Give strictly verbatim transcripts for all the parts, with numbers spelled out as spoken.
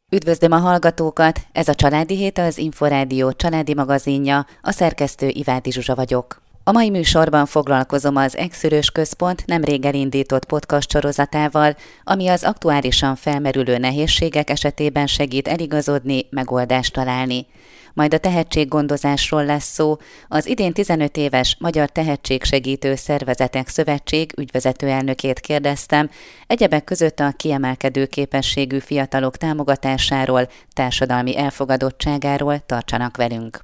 Üdvözlöm a hallgatókat! Ez a Családi Hét, az Inforádió családi magazinja, a szerkesztő Ivádi Zsuzsa vagyok. A mai műsorban foglalkozom az Egyszülős Központ nemrég elindított podcast sorozatával, ami az aktuálisan felmerülő nehézségek esetében segít eligazodni, megoldást találni. Majd a tehetséggondozásról lesz szó. Az idén tizenöt éves Magyar Tehetségsegítő Szervezetek Szövetség ügyvezető elnökét kérdeztem, egyebek között a kiemelkedő képességű fiatalok támogatásáról, társadalmi elfogadottságáról. Tartsanak velünk!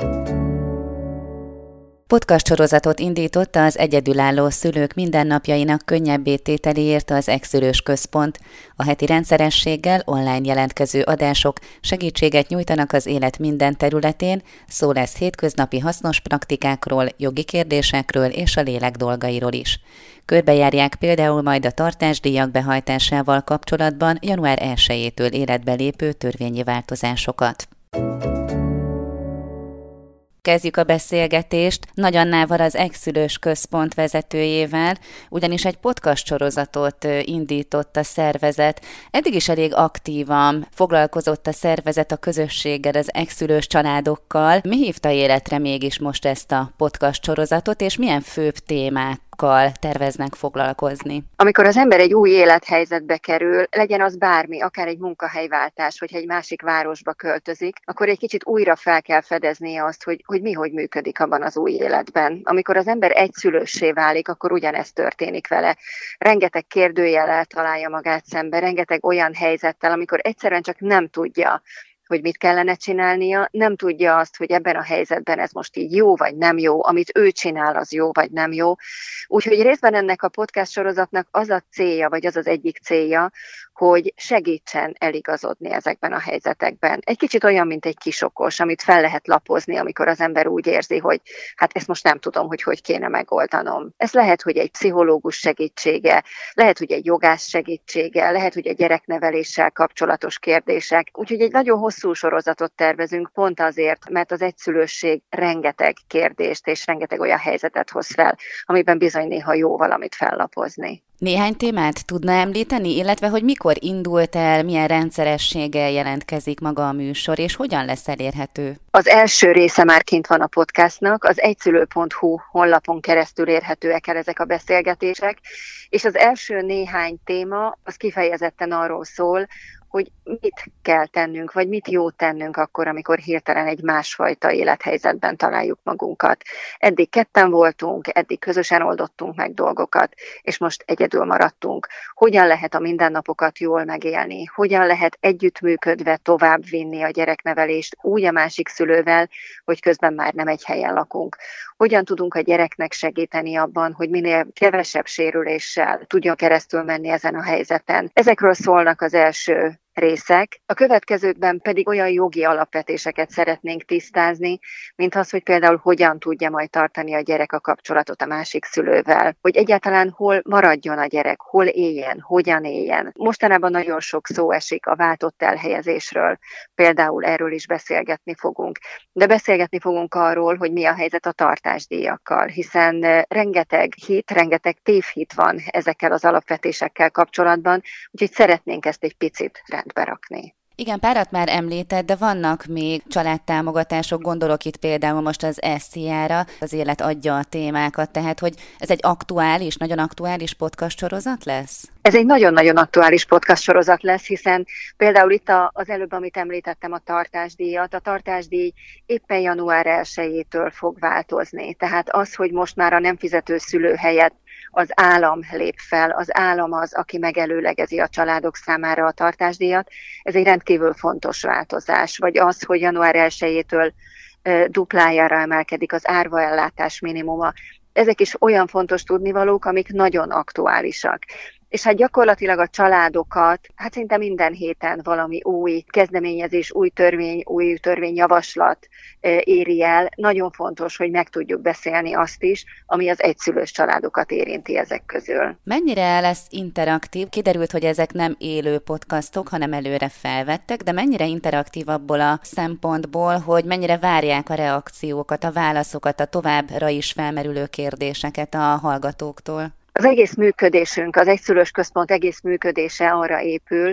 Podcast sorozatot indította az egyedülálló szülők mindennapjainak könnyebbé tételéért az Egyszülős Központ. A heti rendszerességgel online jelentkező adások segítséget nyújtanak az élet minden területén, szó lesz hétköznapi hasznos praktikákról, jogi kérdésekről és a lélek dolgairól is. Körbejárják például majd a tartásdíjak behajtásával kapcsolatban január elsejétől életbe lépő törvényi változásokat. Kezdjük a beszélgetést Nagy Annával, az Egyszülős Központ vezetőjével, ugyanis egy podcast sorozatot indított a szervezet. Eddig is elég aktívan foglalkozott a szervezet a közösséggel, az egyszülős családokkal. Mi hívta életre mégis most ezt a podcast sorozatot, és milyen főbb témák terveznek foglalkozni? Amikor az ember egy új élethelyzetbe kerül, legyen az bármi, akár egy munkahelyváltás, vagy egy másik városba költözik, akkor egy kicsit újra fel kell fedeznie azt, hogy, hogy mi hogy működik abban az új életben. Amikor az ember egyszülőssé válik, akkor ugyanezt történik vele. Rengeteg kérdőjellel találja magát szembe, rengeteg olyan helyzettel, amikor egyszerűen csak nem tudja, hogy mit kellene csinálnia, nem tudja azt, hogy ebben a helyzetben ez most így jó vagy nem jó, amit ő csinál, az jó vagy nem jó. Úgyhogy részben ennek a podcast sorozatnak az a célja, vagy az az egyik célja, hogy segítsen eligazodni ezekben a helyzetekben. Egy kicsit olyan, mint egy kisokos, amit fel lehet lapozni, amikor az ember úgy érzi, hogy hát ezt most nem tudom, hogy hogy kéne megoldanom. Ez lehet, hogy egy pszichológus segítsége, lehet, hogy egy jogász segítsége, lehet, hogy egy gyerekneveléssel kapcsolatos kérdések. Úgyhogy egy nagyon hosszú sorozatot tervezünk, pont azért, mert az egyszülősség rengeteg kérdést és rengeteg olyan helyzetet hoz fel, amiben bizony néha jó valamit fellapozni. Néhány témát tudna említeni, illetve hogy mikor indult el, milyen rendszerességgel jelentkezik maga a műsor, és hogyan lesz elérhető? Az első része már kint van a podcastnak, az egyszülő pont hu honlapon keresztül érhetőek el ezek a beszélgetések, és az első néhány téma az kifejezetten arról szól, hogy mit kell tennünk, vagy mit jó tennünk akkor, amikor hirtelen egy másfajta élethelyzetben találjuk magunkat. Eddig ketten voltunk, eddig közösen oldottunk meg dolgokat, és most egyedül maradtunk. Hogyan lehet a mindennapokat jól megélni? Hogyan lehet együttműködve továbbvinni a gyereknevelést úgy a másik szülővel, hogy közben már nem egy helyen lakunk? Hogyan tudunk a gyereknek segíteni abban, hogy minél kevesebb sérüléssel tudjon keresztül menni ezen a helyzeten? Ezekről szólnak az első részek. A következőkben pedig olyan jogi alapvetéseket szeretnénk tisztázni, mint az, hogy például hogyan tudja majd tartani a gyerek a kapcsolatot a másik szülővel, hogy egyáltalán hol maradjon a gyerek, hol éljen, hogyan éljen. Mostanában nagyon sok szó esik a váltott elhelyezésről, például erről is beszélgetni fogunk. De beszélgetni fogunk arról, hogy mi a helyzet a tartásdíjakkal, hiszen rengeteg hit, rengeteg tévhit van ezekkel az alapvetésekkel kapcsolatban, úgyhogy szeretnénk ezt egy picit berakni. Igen, párat már említett, de vannak még családtámogatások, gondolok itt például most az es zé á-ra, az élet adja a témákat, tehát hogy ez egy aktuális, nagyon aktuális podcast sorozat lesz? Ez egy nagyon-nagyon aktuális podcast sorozat lesz, hiszen például itt az előbb, amit említettem, a tartásdíjat, a tartásdíj éppen január elsejétől fog változni. Tehát az, hogy most már a nem fizető szülő helyett az állam lép fel, az állam az, aki megelőlegezi a családok számára a tartásdíjat, ez egy rendkívül fontos változás. Vagy az, hogy január elsejétől duplájára emelkedik az árvaellátás minimuma. Ezek is olyan fontos tudnivalók, amik nagyon aktuálisak. És hát gyakorlatilag a családokat, hát szinte minden héten valami új kezdeményezés, új törvény, új törvényjavaslat éri el. Nagyon fontos, hogy meg tudjuk beszélni azt is, ami az egyszülős családokat érinti ezek közül. Mennyire lesz interaktív? Kiderült, hogy ezek nem élő podcastok, hanem előre felvettek, de mennyire interaktív abból a szempontból, hogy mennyire várják a reakciókat, a válaszokat, a továbbra is felmerülő kérdéseket a hallgatóktól? Az egész működésünk, az Egyszülős Központ egész működése arra épül,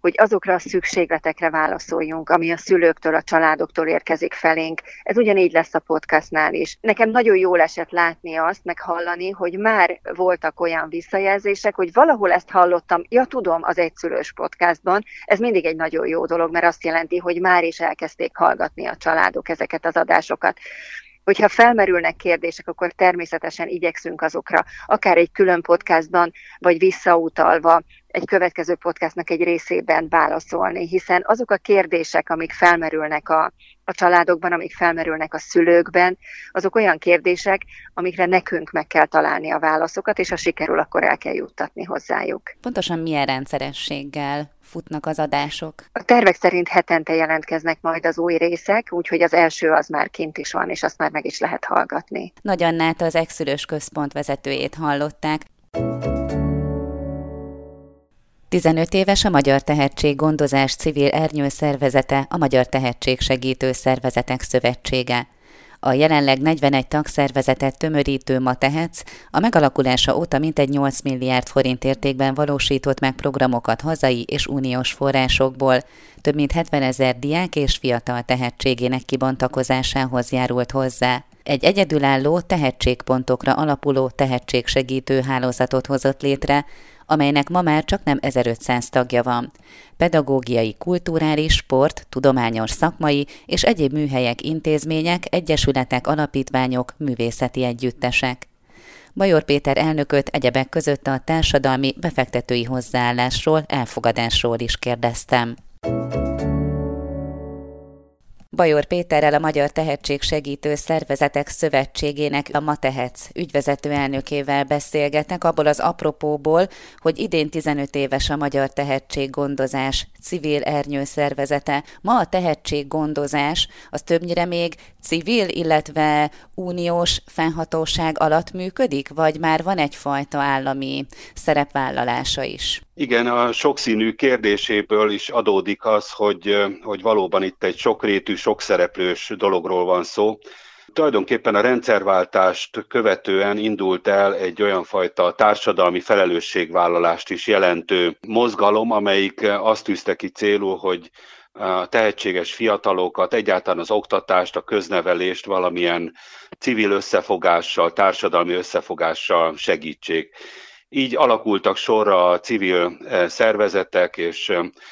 hogy azokra a szükségletekre válaszoljunk, ami a szülőktől, a családoktól érkezik felénk. Ez ugyanígy lesz a podcastnál is. Nekem nagyon jól esett látni azt, meg hallani, hogy már voltak olyan visszajelzések, hogy valahol ezt hallottam, ja tudom, az egyszülős podcastban. Ez mindig egy nagyon jó dolog, mert azt jelenti, hogy már is elkezdték hallgatni a családok ezeket az adásokat. Hogyha felmerülnek kérdések, akkor természetesen igyekszünk azokra, akár egy külön podcastban, vagy visszautalva egy következő podcastnak egy részében válaszolni, hiszen azok a kérdések, amik felmerülnek a, a családokban, amik felmerülnek a szülőkben, azok olyan kérdések, amikre nekünk meg kell találni a válaszokat, és ha sikerül, akkor el kell juttatni hozzájuk. Pontosan milyen rendszerességgel futnak az adások? A tervek szerint hetente jelentkeznek majd az új részek, úgyhogy az első az már kint is van, és azt már meg is lehet hallgatni. Nagy Annát, az Egyszülős Központ vezetőjét hallották. tizenöt éves a Magyar Tehetség Gondozás civil ernyőszervezete, a Magyar Tehetségsegítő Szervezetek Szövetsége. A jelenleg negyvenegy tagszervezetet tömörítő Ma Tehetsz a megalakulása óta mintegy nyolc milliárd forint értékben valósított meg programokat hazai és uniós forrásokból, több mint hetvenezer diák és fiatal tehetségének kibontakozásához járult hozzá. Egy egyedülálló tehetségpontokra alapuló tehetségsegítő hálózatot hozott létre, amelynek ma már csak nem ezerötszáz tagja van. Pedagógiai, kulturális, sport, tudományos, szakmai és egyéb műhelyek, intézmények, egyesületek, alapítványok, művészeti együttesek. Bajor Péter elnököt egyebek között a társadalmi befektetői hozzáállásról, elfogadásról is kérdeztem. Bajor Péterrel, a Magyar Tehetségsegítő Szervezetek Szövetségének, a Ma Tehetsz ügyvezető elnökével beszélgetnek abból az apropóból, hogy idén tizenöt éves a Magyar Tehetséggondozás civil ernyőszervezete. Ma a tehetséggondozás az többnyire még civil, illetve uniós fennhatóság alatt működik, vagy már van egyfajta állami szerepvállalása is? Igen, a sokszínű kérdéséből is adódik az, hogy, hogy valóban itt egy sokrétű, sokszereplős dologról van szó. Tulajdonképpen a rendszerváltást követően indult el egy olyan fajta társadalmi felelősségvállalást is jelentő mozgalom, amelyik azt tűzte ki célul, hogy a tehetséges fiatalokat, egyáltalán az oktatást, a köznevelést valamilyen civil összefogással, társadalmi összefogással segítsék. Így alakultak sorra a civil szervezetek és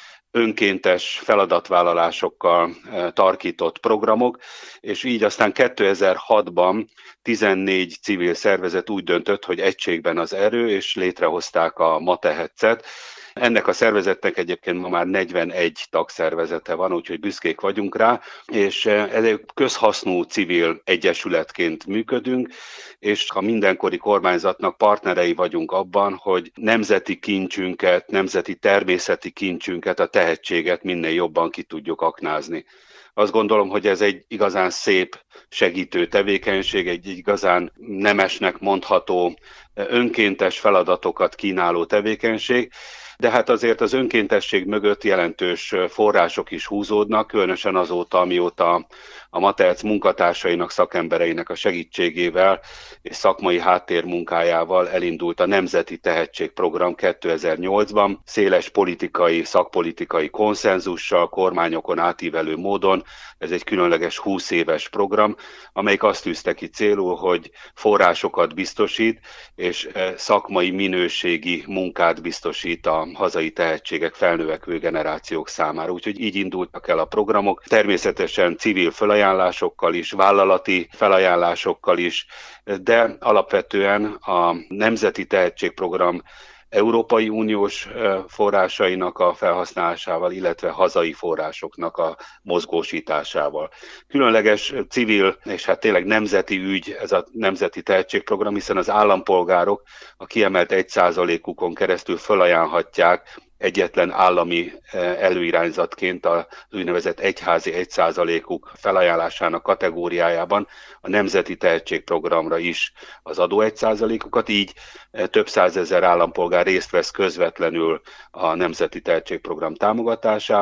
önkéntes feladatvállalásokkal tarkított programok, és így aztán kétezer-hatban tizennégy civil szervezet úgy döntött, hogy egységben az erő, és létrehozták a Ma Tehetszet. Ennek a szervezetnek egyébként ma már negyvenegy tagszervezete van, úgyhogy büszkék vagyunk rá, és ez egy közhasznú civil egyesületként működünk, és a mindenkori kormányzatnak partnerei vagyunk abban, hogy nemzeti kincsünket, nemzeti természeti kincsünket, a tehetséget minél jobban ki tudjuk aknázni. Azt gondolom, hogy ez egy igazán szép segítő tevékenység, egy igazán nemesnek mondható, önkéntes feladatokat kínáló tevékenység, de hát azért az önkéntesség mögött jelentős források is húzódnak, különösen azóta, amióta a Ma Tehetsz munkatársainak, szakembereinek a segítségével és szakmai háttérmunkájával elindult a Nemzeti Tehetségprogram kétezer-nyolcban, széles politikai, szakpolitikai konszenzussal, kormányokon átívelő módon. Ez egy különleges húsz éves program, amelyik azt tűzte ki célul, hogy forrásokat biztosít, és szakmai minőségi munkát biztosít a hazai tehetségek, felnövekvő generációk számára. Úgyhogy így indultak el a programok, természetesen civil felajánlásokkal is, vállalati felajánlásokkal is, de alapvetően a Nemzeti Tehetségprogram Európai Uniós forrásainak a felhasználásával, illetve hazai forrásoknak a mozgósításával. Különleges civil és hát tényleg nemzeti ügy ez a Nemzeti Tehetségprogram, hiszen az állampolgárok a kiemelt egy százalékukon keresztül felajánlhatják egyetlen állami előirányzatként az úgynevezett egyházi egy százalékuk felajánlásának kategóriájában a Nemzeti Tehetségprogramra is az adó egy százalékukat, így több százezer állampolgár részt vesz közvetlenül a Nemzeti Tehetségprogram támogatásában,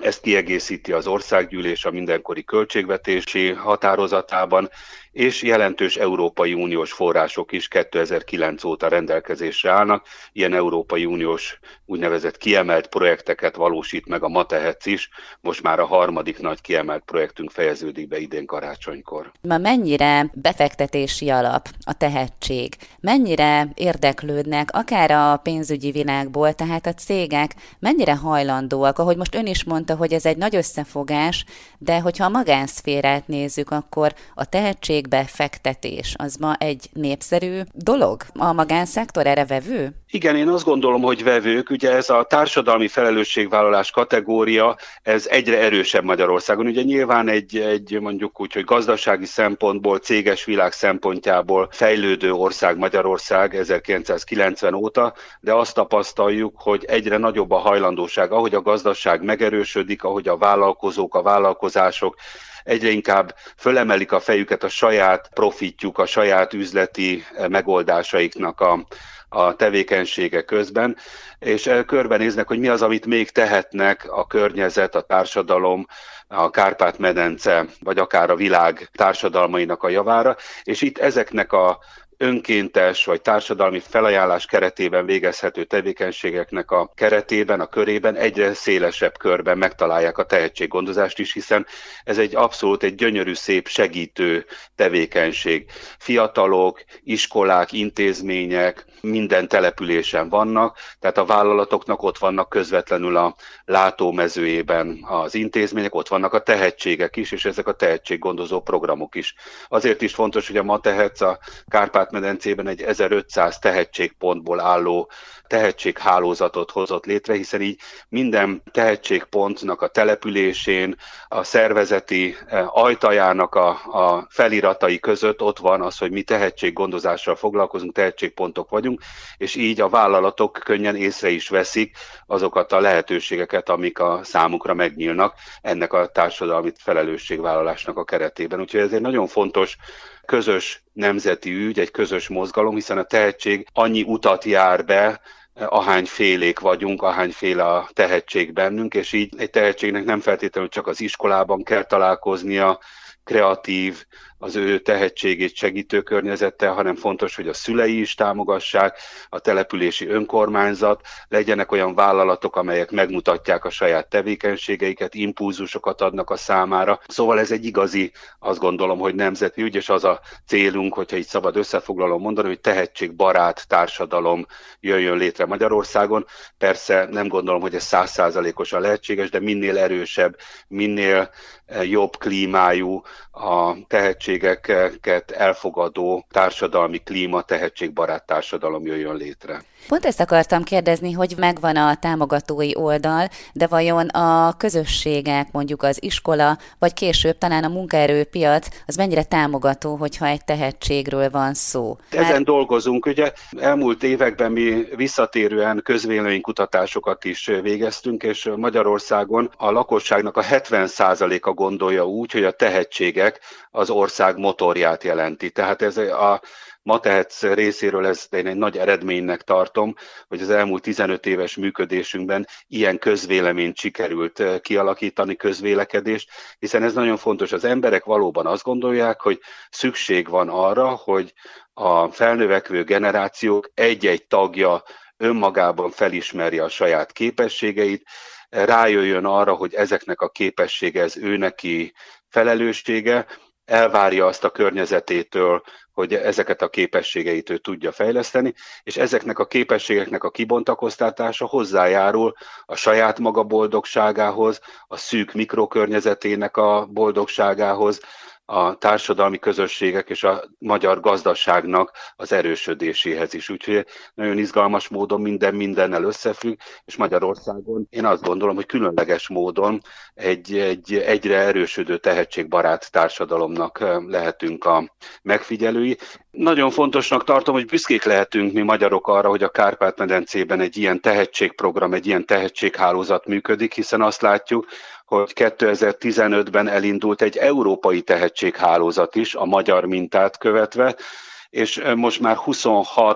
Ezt kiegészíti az országgyűlés a mindenkori költségvetési határozatában, és jelentős Európai Uniós források is kétezer-kilenc óta rendelkezésre állnak. Ilyen Európai Uniós úgynevezett kiemelt projekteket valósít meg a Matehec is. Most már a harmadik nagy kiemelt projektünk fejeződik be idén karácsonykor. Ma mennyire befektetési alap a tehetség? Mennyire érdeklődnek akár a pénzügyi világból, tehát a cégek mennyire hajlandóak? Ahogy most ön is mondta, hogy ez egy nagy összefogás, de hogyha a magánszférát nézzük, akkor a tehetségbefektetés az ma egy népszerű dolog? A magánszektor erre vevő? Igen, én azt gondolom, hogy vevők. Ugye ez a társadalmi felelősségvállalás kategória, ez egyre erősebb Magyarországon. Ugye nyilván egy, egy mondjuk úgy, hogy gazdasági szempontból, céges világ szempontjából fejlődő ország Magyarország ezerkilencszázkilencven óta, de azt tapasztaljuk, hogy egyre nagyobb a hajlandóság, ahogy a gazdaság megerősödik, ahogy a vállalkozók, a vállalkozások egyre inkább fölemelik a fejüket a saját profitjuk, a saját üzleti megoldásaiknak a a tevékenysége közben, és körbenéznek, hogy mi az, amit még tehetnek a környezet, a társadalom, a Kárpát-medence, vagy akár a világ társadalmainak a javára, és itt ezeknek a önkéntes vagy társadalmi felajánlás keretében végezhető tevékenységeknek a keretében, a körében egyre szélesebb körben megtalálják a tehetséggondozást is, hiszen ez egy abszolút egy gyönyörű, szép segítő tevékenység. Fiatalok, iskolák, intézmények minden településen vannak, tehát a vállalatoknak ott vannak közvetlenül a látómezőjében az intézmények, ott vannak a tehetségek is, és ezek a tehetséggondozó programok is. Azért is fontos, hogy a Matehec a Kárpát-medencében egy ezerötszáz tehetségpontból álló tehetséghálózatot hozott létre, hiszen így minden tehetségpontnak a településén, a szervezeti ajtajának a, a feliratai között ott van az, hogy mi tehetséggondozással foglalkozunk, tehetségpontok vagyunk, és így a vállalatok könnyen észre is veszik azokat a lehetőségeket, amik a számukra megnyílnak ennek a társadalmi felelősségvállalásnak a keretében. Úgyhogy ez egy nagyon fontos közös nemzeti ügy, egy közös mozgalom, hiszen a tehetség annyi utat jár be, ahányfélék vagyunk, ahányféle a tehetség bennünk, és így egy tehetségnek nem feltétlenül csak az iskolában kell találkoznia, kreatív, az ő tehetségét segítő környezettel, hanem fontos, hogy a szülei is támogassák, a települési önkormányzat, legyenek olyan vállalatok, amelyek megmutatják a saját tevékenységeiket, impulzusokat adnak a számára. Szóval ez egy igazi, azt gondolom, hogy nemzeti ügy, és az a célunk, hogyha így szabad összefoglalom mondani, hogy tehetségbarát társadalom jöjjön létre Magyarországon. Persze nem gondolom, hogy ez száz százalékosan lehetséges, de minél erősebb, minél jobb klímájú a tehetségeket elfogadó társadalmi klíma, tehetségbarát társadalom jöjjön létre. Pont ezt akartam kérdezni, hogy megvan a támogatói oldal, de vajon a közösségek, mondjuk az iskola, vagy később talán a munkaerőpiac, az mennyire támogató, hogyha egy tehetségről van szó? Ezen Már... dolgozunk, ugye elmúlt években mi visszatérően közvéleménykutatásokat is végeztünk, és Magyarországon a lakosságnak a hetven százaléka gondolja úgy, hogy a tehetségek az ország motorját jelenti. Tehát ez a Matehec részéről ezt én egy nagy eredménynek tartom, hogy az elmúlt tizenöt éves működésünkben ilyen közvéleményt sikerült kialakítani, közvélekedést, hiszen ez nagyon fontos. Az emberek valóban azt gondolják, hogy szükség van arra, hogy a felnövekvő generációk egy-egy tagja önmagában felismerje a saját képességeit, rájöjjön arra, hogy ezeknek a képessége, ez ő neki felelőssége, elvárja azt a környezetétől, hogy ezeket a képességeit ő tudja fejleszteni, és ezeknek a képességeknek a kibontakoztatása hozzájárul a saját maga boldogságához, a szűk mikrokörnyezetének a boldogságához, a társadalmi közösségek és a magyar gazdaságnak az erősödéséhez is. Úgyhogy nagyon izgalmas módon minden mindennel összefügg, és Magyarországon én azt gondolom, hogy különleges módon egy, egy egyre erősödő tehetségbarát társadalomnak lehetünk a megfigyelői. Nagyon fontosnak tartom, hogy büszkék lehetünk mi magyarok arra, hogy a Kárpát-medencében egy ilyen tehetségprogram, egy ilyen tehetséghálózat működik, hiszen azt látjuk, hogy kétezer-tizenötben elindult egy európai tehetséghálózat is, a magyar mintát követve, és most már huszonhat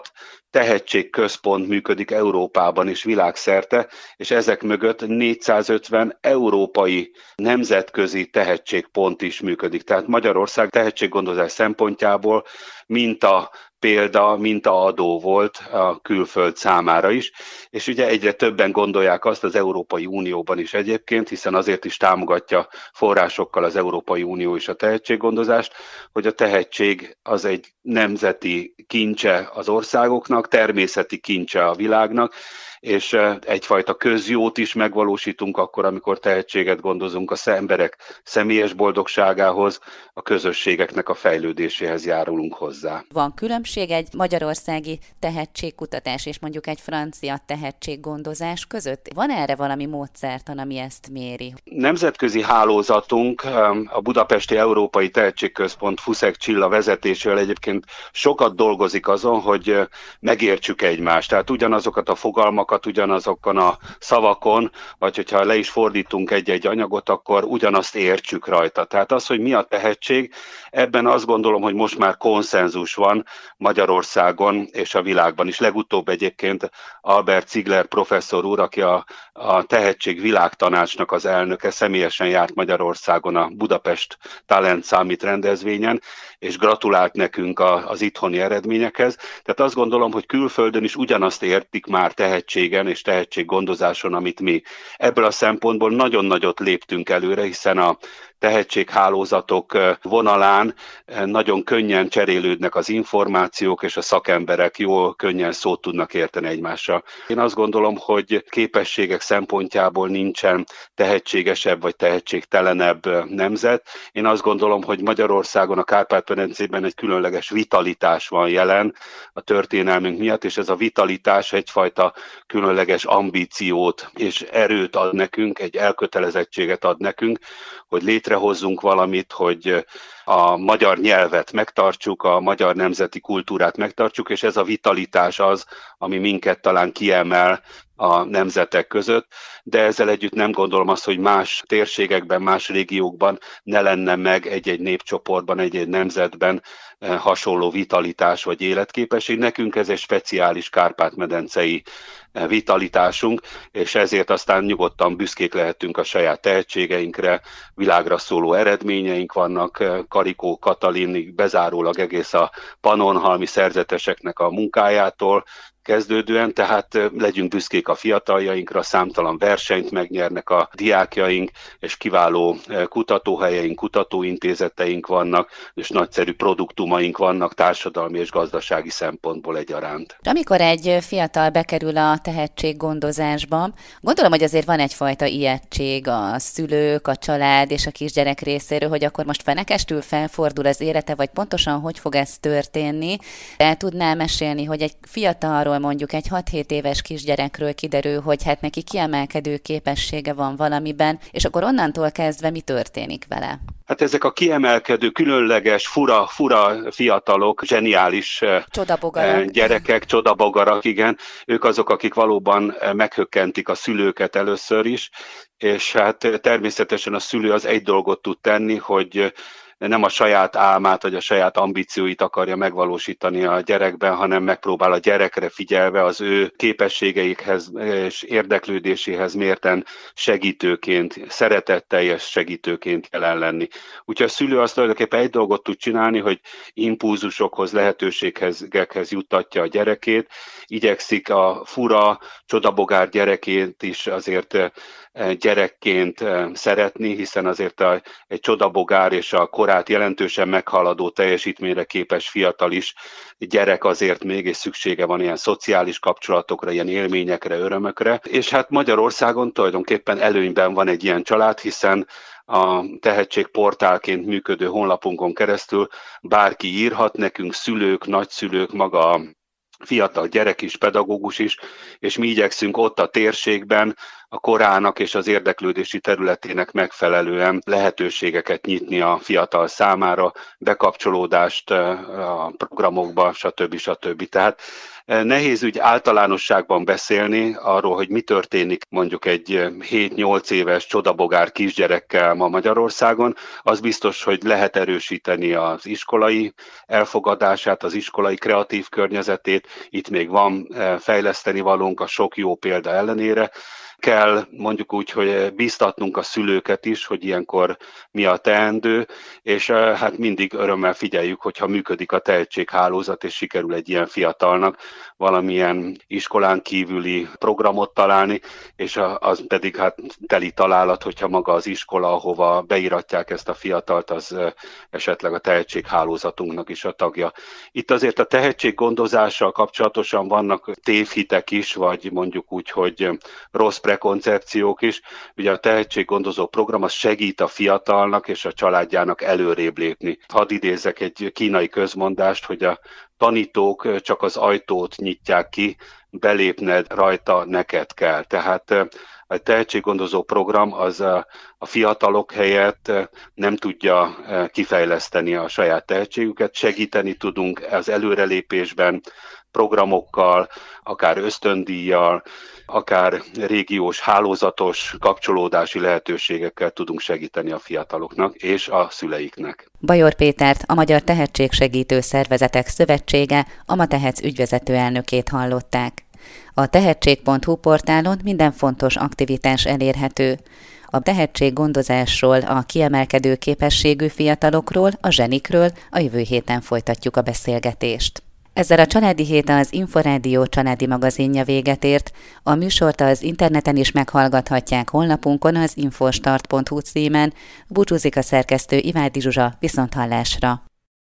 tehetségközpont működik Európában és világszerte, és ezek mögött négyszázötven európai nemzetközi tehetségpont is működik. Tehát Magyarország tehetséggondozás szempontjából minta példa, mintaadó volt a külföld számára is, és ugye egyre többen gondolják azt az Európai Unióban is egyébként, hiszen azért is támogatja forrásokkal az Európai Unió is a tehetséggondozást, hogy a tehetség az egy nemzeti kincse az országoknak, természeti kincse a világnak, és egyfajta közjót is megvalósítunk akkor, amikor tehetséget gondozunk a emberek személyes boldogságához, a közösségeknek a fejlődéséhez járulunk hozzá. Van különbség egy magyarországi tehetségkutatás és mondjuk egy francia tehetséggondozás között? Van erre valami módszertan, ami ezt méri? Nemzetközi hálózatunk, a Budapesti Európai Tehetségközpont Fuszek Csilla vezetésével egyébként sokat dolgozik azon, hogy megértsük egymást. Tehát ugyanazokat a fogalmakat, ugyanazokon a szavakon, vagy hogyha le is fordítunk egy-egy anyagot, akkor ugyanazt értsük rajta. Tehát az, hogy mi a tehetség, ebben azt gondolom, hogy most már konszenzus van Magyarországon és a világban is. Legutóbb egyébként Albert Ziegler professzor úr, aki a, a Tehetség Világtanácsnak az elnöke, személyesen járt Magyarországon a Budapest Talent Summit rendezvényen, és gratulált nekünk a, az itthoni eredményekhez. Tehát azt gondolom, hogy külföldön is ugyanazt értik már tehetségen és tehetséggondozáson, amit mi. Ebből a szempontból nagyon nagyot léptünk előre, hiszen a tehetséghálózatok vonalán nagyon könnyen cserélődnek az információk, és a szakemberek jól, könnyen szót tudnak érteni egymással. Én azt gondolom, hogy képességek szempontjából nincsen tehetségesebb vagy tehetségtelenebb nemzet. Én azt gondolom, hogy Magyarországon, a Kárpát-medencében egy különleges vitalitás van jelen a történelmünk miatt, és ez a vitalitás egyfajta különleges ambíciót és erőt ad nekünk, egy elkötelezettséget ad nekünk, hogy létrehozzunk valamit, hogy a magyar nyelvet megtartsuk, a magyar nemzeti kultúrát megtartsuk, és ez a vitalitás az, ami minket talán kiemel a nemzetek között, de ezzel együtt nem gondolom azt, hogy más térségekben, más régiókban ne lenne meg egy-egy népcsoportban, egy-egy nemzetben hasonló vitalitás vagy életképesség. Nekünk ez egy speciális kárpát-medencei vitalitásunk, és ezért aztán nyugodtan büszkék lehetünk a saját tehetségeinkre, világra szóló eredményeink vannak, Karikó Katalinig bezárólag egész a pannonhalmi szerzeteseknek a munkájától kezdődően, tehát legyünk büszkék a fiataljainkra, számtalan versenyt megnyernek a diákjaink, és kiváló kutatóhelyeink, kutatóintézeteink vannak, és nagyszerű produktumaink vannak társadalmi és gazdasági szempontból egyaránt. Amikor egy fiatal bekerül a tehetséggondozásba, gondolom, hogy azért van egyfajta ijegység a szülők, a család és a kisgyerek részéről, hogy akkor most fenekestül felfordul az élete, vagy pontosan hogy fog ez történni. El tudnál mesélni, hogy egy fiatalról, mondjuk egy hat-hét éves kisgyerekről kiderül, hogy hát neki kiemelkedő képessége van valamiben, és akkor onnantól kezdve mi történik vele? Hát ezek a kiemelkedő, különleges, fura, fura fiatalok, zseniális csodabogarak. gyerekek, csodabogarak, igen. Ők azok, akik valóban meghökkentik a szülőket először is, és hát természetesen a szülő az egy dolgot tud tenni, hogy nem a saját álmát, vagy a saját ambícióit akarja megvalósítani a gyerekben, hanem megpróbál a gyerekre figyelve az ő képességeikhez és érdeklődéséhez mérten segítőként, szeretetteljes segítőként jelen lenni. Úgyhogy a szülő azt tulajdonképpen egy dolgot tud csinálni, hogy impulzusokhoz, lehetőségekhez juttatja a gyerekét, igyekszik a fura, csodabogár gyerekét is azért gyerekként szeretni, hiszen azért a, egy csodabogár és a korát jelentősen meghaladó teljesítményre képes fiatal is gyerek azért még, és szüksége van ilyen szociális kapcsolatokra, ilyen élményekre, örömökre. És hát Magyarországon tulajdonképpen előnyben van egy ilyen család, hiszen a tehetségportálként működő honlapunkon keresztül bárki írhat nekünk, szülők, nagyszülők, maga a fiatal gyerek is, pedagógus is, és mi igyekszünk ott a térségben a korának és az érdeklődési területének megfelelően lehetőségeket nyitni a fiatal számára, bekapcsolódást a programokba, stb. stb. Tehát nehéz úgy általánosságban beszélni arról, hogy mi történik mondjuk egy hét-nyolc éves csodabogár kisgyerekkel ma Magyarországon. Az biztos, hogy lehet erősíteni az iskolai elfogadását, az iskolai kreatív környezetét. Itt még van fejleszteni valónk a sok jó példa ellenére. Kell mondjuk úgy, hogy bíztatnunk a szülőket is, hogy ilyenkor mi a teendő, és hát mindig örömmel figyeljük, hogyha működik a tehetséghálózat, és sikerül egy ilyen fiatalnak valamilyen iskolán kívüli programot találni, és az pedig hát teli találat, hogyha maga az iskola, ahova beiratják ezt a fiatalt, az esetleg a tehetséghálózatunknak is a tagja. Itt azért a tehetséggondozással kapcsolatosan vannak tévhitek is, vagy mondjuk úgy, hogy rossz prekoncepciók is. Ugye a tehetséggondozó program az segít a fiatalnak és a családjának előrébb lépni. Hadd idézzek egy kínai közmondást, hogy a tanítók csak az ajtót nyitják ki, belépned rajta neked kell. Tehát a tehetséggondozó program az a fiatalok helyett nem tudja kifejleszteni a saját tehetségüket, segíteni tudunk az előrelépésben, programokkal, akár ösztöndíjjal, akár régiós, hálózatos kapcsolódási lehetőségekkel tudunk segíteni a fiataloknak és a szüleiknek. Bajor Pétert, a Magyar Tehetségsegítő Szervezetek Szövetsége, a Matehec ügyvezető elnökét hallották. A tehetség pont hu portálon minden fontos aktivitás elérhető. A tehetséggondozásról, a kiemelkedő képességű fiatalokról, a zsenikről a jövő héten folytatjuk a beszélgetést. Ezzel a Családi Hét, az Inforádió családi magazinja véget ért. A műsort az interneten is meghallgathatják honlapunkon, az infostart pont hu címen. Búcsúzik a szerkesztő Ivádi Zsuzsa, viszonthallásra.